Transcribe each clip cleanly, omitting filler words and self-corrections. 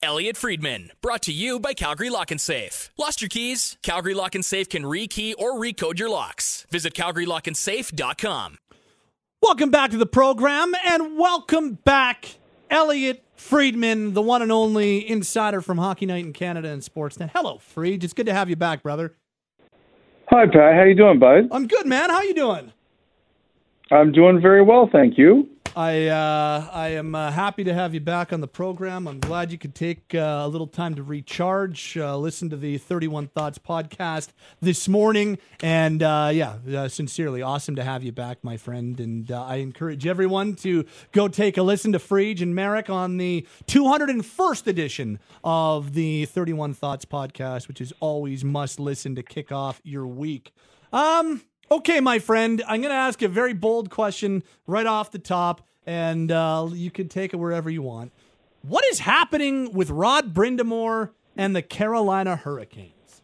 Elliot Friedman, brought to you by Calgary Lock and Safe. Lost your keys? Calgary Lock and Safe can rekey or recode your locks. Visit calgarylockandsafe.com. Welcome back to the program, and welcome back, Elliot Friedman, the one and only insider from Hockey Night in Canada and Sportsnet. Hello, Fried. It's good to have you back, brother. Hi, Pat. How you doing, bud? I'm good, man. How you doing? I'm doing very well, thank you. I am happy to have you back on the program. I'm glad you could take a little time to recharge, listen to the 31 Thoughts podcast this morning. And sincerely, awesome to have you back, my friend. And I encourage everyone to go take a listen to Fried and Merrick on the 201st edition of the 31 Thoughts podcast, which is always must listen to kick off your week. Okay, my friend, I'm going to ask a very bold question right off the top, and you can take it wherever you want. What is happening with Rod Brind'Amour and the Carolina Hurricanes?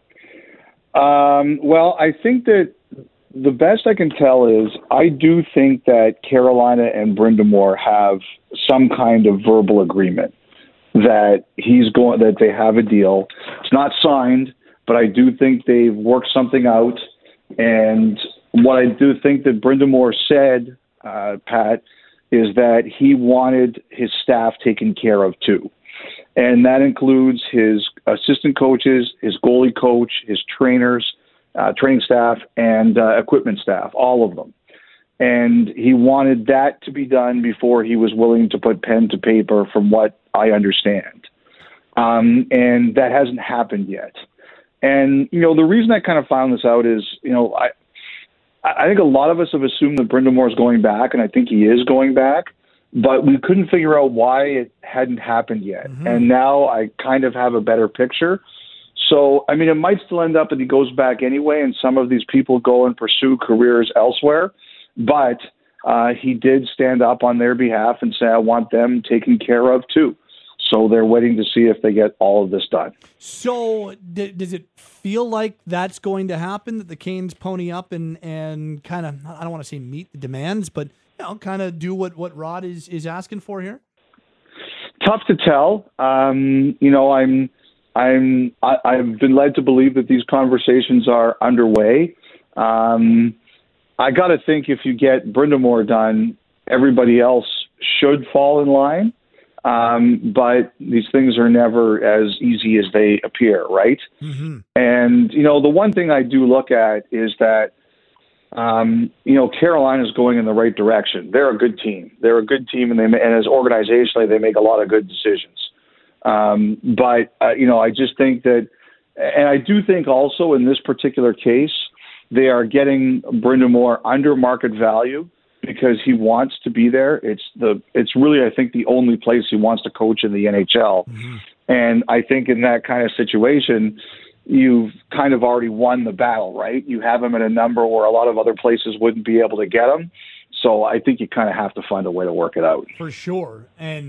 Well, I think that the best I can tell is I do think that Carolina and Brind'Amour have some kind of verbal agreement that that they have a deal. It's not signed, but I do think they've worked something out. And what I do think that Brind'Amour said, Pat, is that he wanted his staff taken care of too. And that includes his assistant coaches, his goalie coach, his trainers, training staff, and equipment staff, all of them. And he wanted that to be done before he was willing to put pen to paper, from what I understand. And that hasn't happened yet. And, the reason I kind of found this out is, I think a lot of us have assumed that Brind'Amour is going back, and I think he is going back, but we couldn't figure out why it hadn't happened yet. Mm-hmm. And now I kind of have a better picture. So, it might still end up that he goes back anyway, and some of these people go and pursue careers elsewhere. But he did stand up on their behalf and say, I want them taken care of too. So they're waiting to see if they get all of this done. So does it feel like that's going to happen, that the Canes pony up and kind of, I don't want to say meet the demands, but kind of do what Rod is asking for here? Tough to tell. I've been led to believe that these conversations are underway. I got to think if you get Brind'Amour done, everybody else should fall in line. But these things are never as easy as they appear, right? Mm-hmm. And, the one thing I do look at is that, Carolina's going in the right direction. They're a good team. And as organizationally, they make a lot of good decisions. But I just think that, and I do think also in this particular case, they are getting Brind'Amour under market value, because he wants to be there. It's really, I think, the only place he wants to coach in the NHL. Mm-hmm. And I think in that kind of situation, you've kind of already won the battle, right? You have him at a number where a lot of other places wouldn't be able to get him. So I think you kind of have to find a way to work it out. For sure.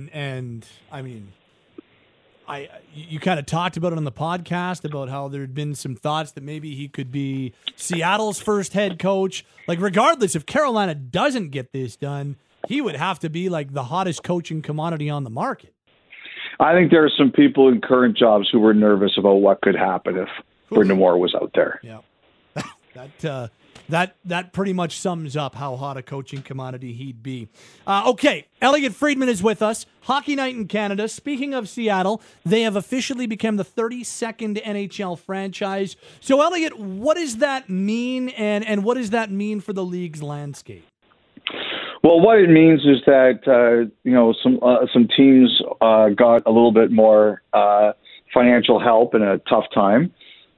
You kind of talked about it on the podcast about how there'd been some thoughts that maybe he could be Seattle's first head coach. Like, regardless, if Carolina doesn't get this done, he would have to be like the hottest coaching commodity on the market. I think there are some people in current jobs who were nervous about what could happen if Brind'Amour was out there. Yeah. That pretty much sums up how hot a coaching commodity he'd be. Okay, Elliot Friedman is with us. Hockey Night in Canada. Speaking of Seattle, they have officially become the 32nd NHL franchise. So, Elliot, what does that mean, and what does that mean for the league's landscape? Well, what it means is that some teams got a little bit more financial help in a tough time.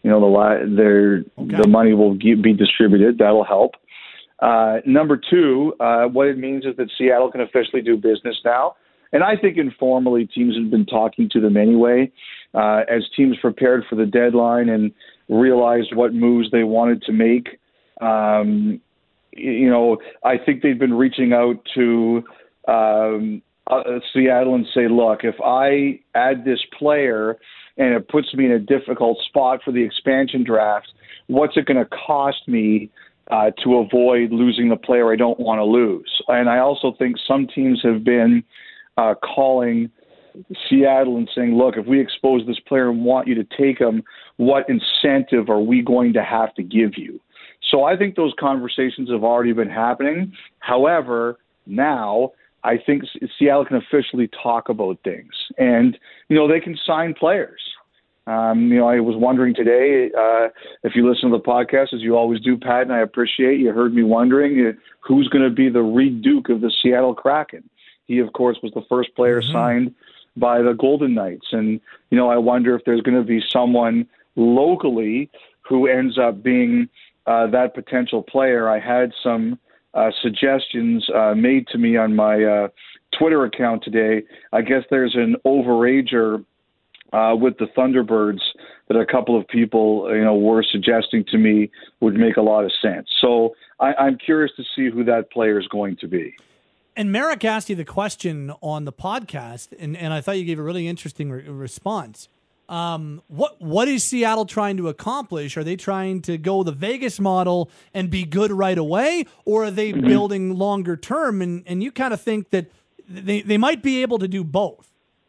The money will be distributed. That'll help. Number two, what it means is that Seattle can officially do business now. And I think informally teams have been talking to them anyway. As teams prepared for the deadline and realized what moves they wanted to make, I think they've been reaching out to Seattle and say, look, if I add this player and it puts me in a difficult spot for the expansion draft, what's it going to cost me to avoid losing the player I don't want to lose? And I also think some teams have been calling Seattle and saying, look, if we expose this player and want you to take him, what incentive are we going to have to give you? So I think those conversations have already been happening. However, now I think Seattle can officially talk about things. And, they can sign players. I was wondering today, if you listen to the podcast, as you always do, Pat, and I appreciate you heard me wondering who's going to be the Reed Duke of the Seattle Kraken. He, of course, was the first player signed by the Golden Knights. And, I wonder if there's going to be someone locally who ends up being that potential player. I had some suggestions made to me on my Twitter account today. I guess there's an overager with the Thunderbirds that a couple of people, were suggesting to me would make a lot of sense. So I'm curious to see who that player is going to be. And Merrick asked you the question on the podcast, and I thought you gave a really interesting response. What is Seattle trying to accomplish? Are they trying to go the Vegas model and be good right away, or are they building longer term? And you kind of think that they might be able to do both.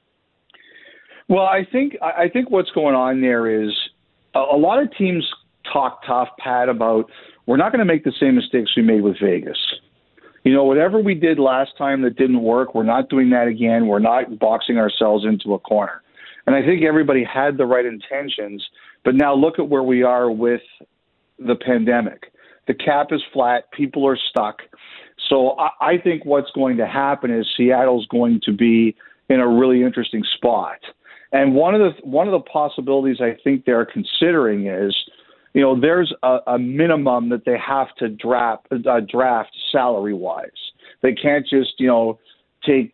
Well, I think what's going on there is a lot of teams talk tough, Pat, about we're not going to make the same mistakes we made with Vegas. Whatever we did last time that didn't work, we're not doing that again. We're not boxing ourselves into a corner. And I think everybody had the right intentions, but now look at where we are with the pandemic. The cap is flat. People are stuck. So I think what's going to happen is Seattle's going to be in a really interesting spot. And one of the possibilities I think they're considering is, there's a minimum that they have to draft salary-wise. They can't just, take,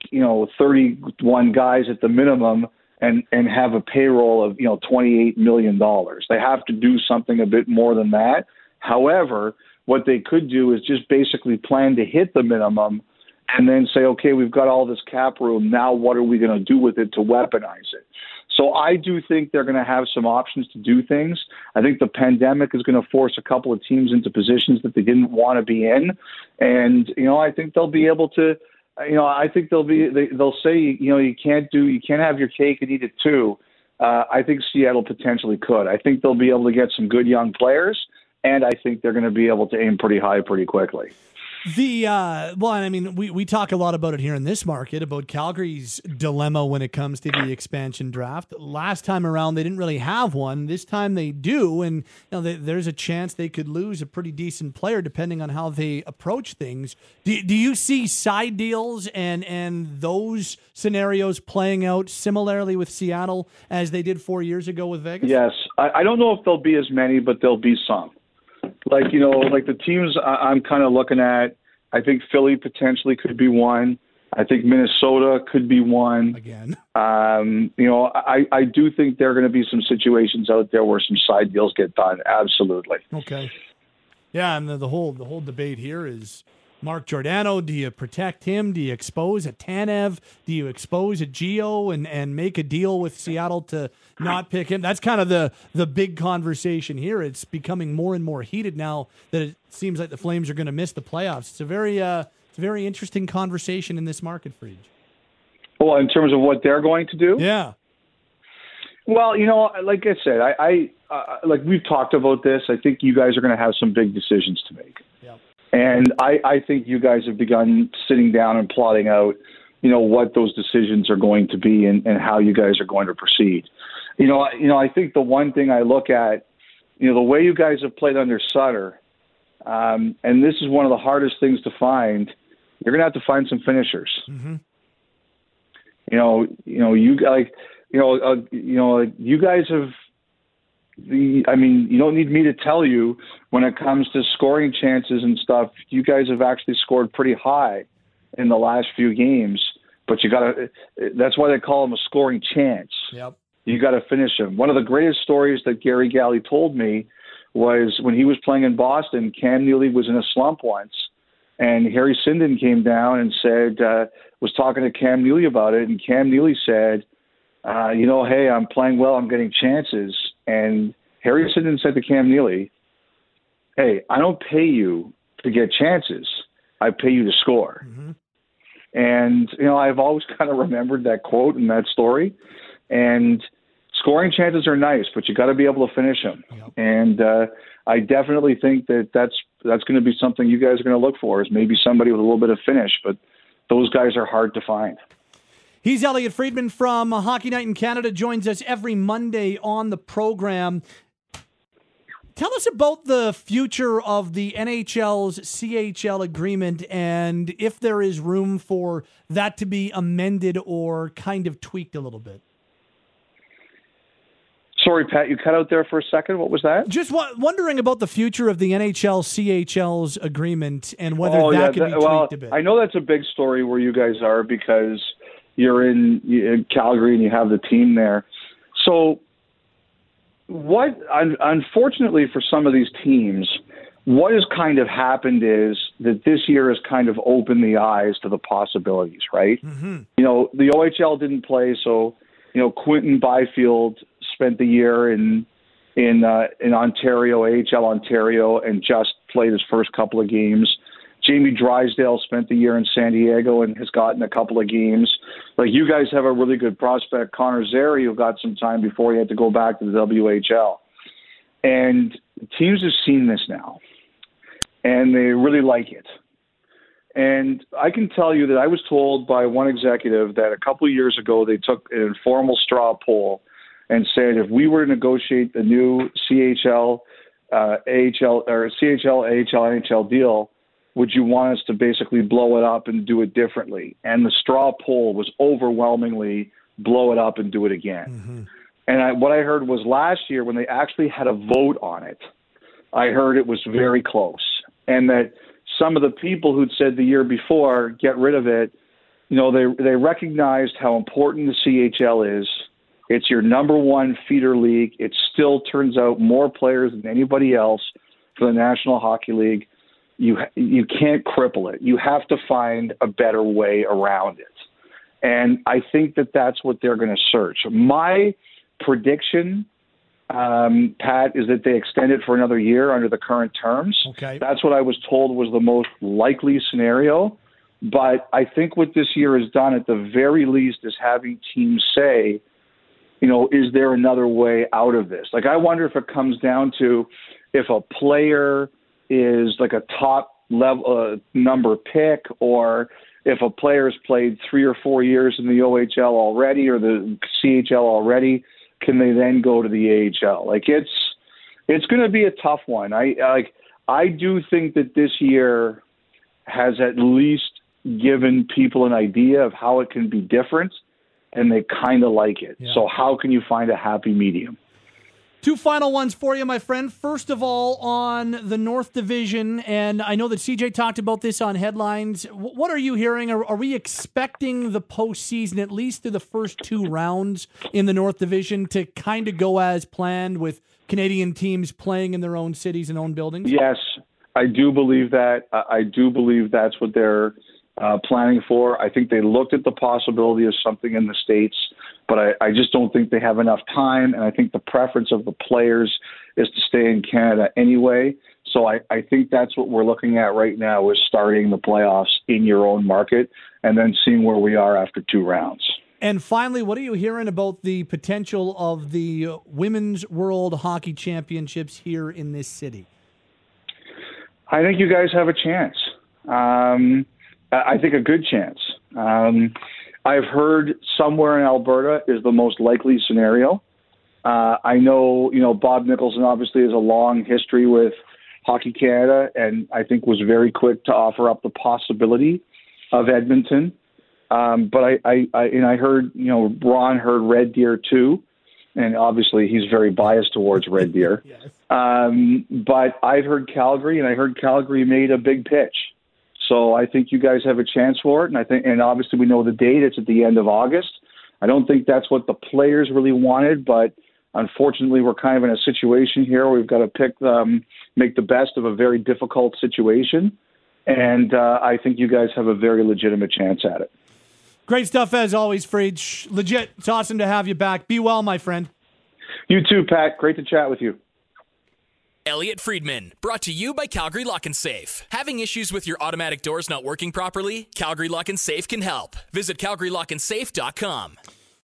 31 guys at the minimum and have a payroll of, $28 million. They have to do something a bit more than that. However, what they could do is just basically plan to hit the minimum and then say, okay, we've got all this cap room. Now what are we going to do with it to weaponize it? So I do think they're going to have some options to do things. I think the pandemic is going to force a couple of teams into positions that they didn't want to be in. And, I think they'll be able to, I think they'll say, you can't have your cake and eat it too. I think Seattle potentially could. I think they'll be able to get some good young players, and I think they're going to be able to aim pretty high pretty quickly. We talk a lot about it here in this market, about Calgary's dilemma when it comes to the expansion draft. Last time around, they didn't really have one. This time they do, and there's a chance they could lose a pretty decent player depending on how they approach things. Do you see side deals and those scenarios playing out similarly with Seattle as they did 4 years ago with Vegas? Yes. I don't know if there'll be as many, but there'll be some. Like the teams I'm kind of looking at, I think Philly potentially could be one. I think Minnesota could be one. Again. I do think there are going to be some situations out there where some side deals get done. Absolutely. Okay. Yeah, and the whole debate here is Mark Giordano. Do you protect him? Do you expose a Tanev? Do you expose a Gio and make a deal with Seattle to not pick him? That's kind of the big conversation here. It's becoming more and more heated now that it seems like the Flames are going to miss the playoffs. It's a very interesting conversation in this market, Friedge. Well, in terms of what they're going to do? Yeah. Well, like I said, I like we've talked about this. I think you guys are going to have some big decisions to make. Yeah. And I think you guys have begun sitting down and plotting out, what those decisions are going to be and how you guys are going to proceed. I think the one thing I look at, the way you guys have played under Sutter, and this is one of the hardest things to find, you're going to have to find some finishers. Mm-hmm. You guys have. You don't need me to tell you when it comes to scoring chances and stuff. You guys have actually scored pretty high in the last few games, but that's why they call them a scoring chance. Yep. You got to finish them. One of the greatest stories that Gary Galley told me was when he was playing in Boston. Cam Neely was in a slump once, and Harry Sinden came down and was talking to Cam Neely about it, and Cam Neely said, hey, I'm playing well, I'm getting chances. And Harry Sinden said to Cam Neely, hey, I don't pay you to get chances. I pay you to score. Mm-hmm. And, I've always kind of remembered that quote and that story. And scoring chances are nice, but you got to be able to finish them. Yep. And I definitely think that's going to be something you guys are going to look for, is maybe somebody with a little bit of finish, but those guys are hard to find. He's Elliotte Friedman from Hockey Night in Canada, joins us every Monday on the program. Tell us about the future of the NHL's CHL agreement and if there is room for that to be amended or kind of tweaked a little bit. Sorry, Pat, you cut out there for a second. What was that? Just wondering about the future of the NHL CHL's agreement and whether that could be tweaked a bit. I know that's a big story where you guys are because you're in Calgary and you have the team there. So unfortunately for some of these teams, what has kind of happened is that this year has kind of opened the eyes to the possibilities, right? Mm-hmm. The OHL didn't play, so, Quentin Byfield spent the year in Ontario, AHL Ontario, and just played his first couple of games. Jamie Drysdale spent the year in San Diego and has gotten a couple of games. Like, you guys have a really good prospect, Connor Zary, who got some time before he had to go back to the WHL. And teams have seen this now, and they really like it. And I can tell you that I was told by one executive that a couple of years ago they took an informal straw poll and said if we were to negotiate the new CHL, AHL, or CHL, AHL, NHL deal, would you want us to basically blow it up and do it differently? And the straw poll was overwhelmingly blow it up and do it again. Mm-hmm. And what I heard was last year when they actually had a vote on it, I heard it was very close. And that some of the people who'd said the year before, get rid of it, they recognized how important the CHL is. It's your number one feeder league. It still turns out more players than anybody else for the National Hockey League. You can't cripple it. You have to find a better way around it. And I think that's what they're going to search. My prediction, Pat, is that they extend it for another year under the current terms. Okay. That's what I was told was the most likely scenario. But I think what this year has done at the very least is having teams say, is there another way out of this? Like, I wonder if it comes down to if a player is like a top level number pick, or if a player has played 3 or 4 years in the OHL already or the CHL already, can they then go to the AHL? Like, it's going to be a tough one. I do think that this year has at least given people an idea of how it can be different, and they kind of like it. Yeah. So how can you find a happy medium? 2 final ones for you, my friend. First of all, on the North Division, and I know that CJ talked about this on Headlines. What are you hearing? Are we expecting the postseason, at least through the first 2 rounds in the North Division, to kind of go as planned with Canadian teams playing in their own cities and own buildings? Yes, I do believe that. I do believe that's what they're planning for. I think they looked at the possibility of something in the States, but I just don't think they have enough time, and I think the preference of the players is to stay in Canada anyway. So I think that's what we're looking at right now, is starting the playoffs in your own market and then seeing where we are after 2 rounds. And finally, what are you hearing about the potential of the Women's World Hockey Championships here in this city? I think you guys have a chance. I think a good chance. I've heard somewhere in Alberta is the most likely scenario. I know, Bob Nicholson obviously has a long history with Hockey Canada, and I think was very quick to offer up the possibility of Edmonton. But I heard, Ron heard Red Deer too, and obviously he's very biased towards Red Deer. Yes. But I've heard Calgary, and I heard Calgary made a big pitch. So I think you guys have a chance for it, and obviously we know the date. It's at the end of August. I don't think that's what the players really wanted, but unfortunately we're kind of in a situation here where we've got to make the best of a very difficult situation, and I think you guys have a very legitimate chance at it. Great stuff as always, Friedge. Legit, it's awesome to have you back. Be well, my friend. You too, Pat. Great to chat with you. Elliot Friedman, brought to you by Calgary Lock and Safe. Having issues with your automatic doors not working properly? Calgary Lock and Safe can help. Visit calgarylockandsafe.com.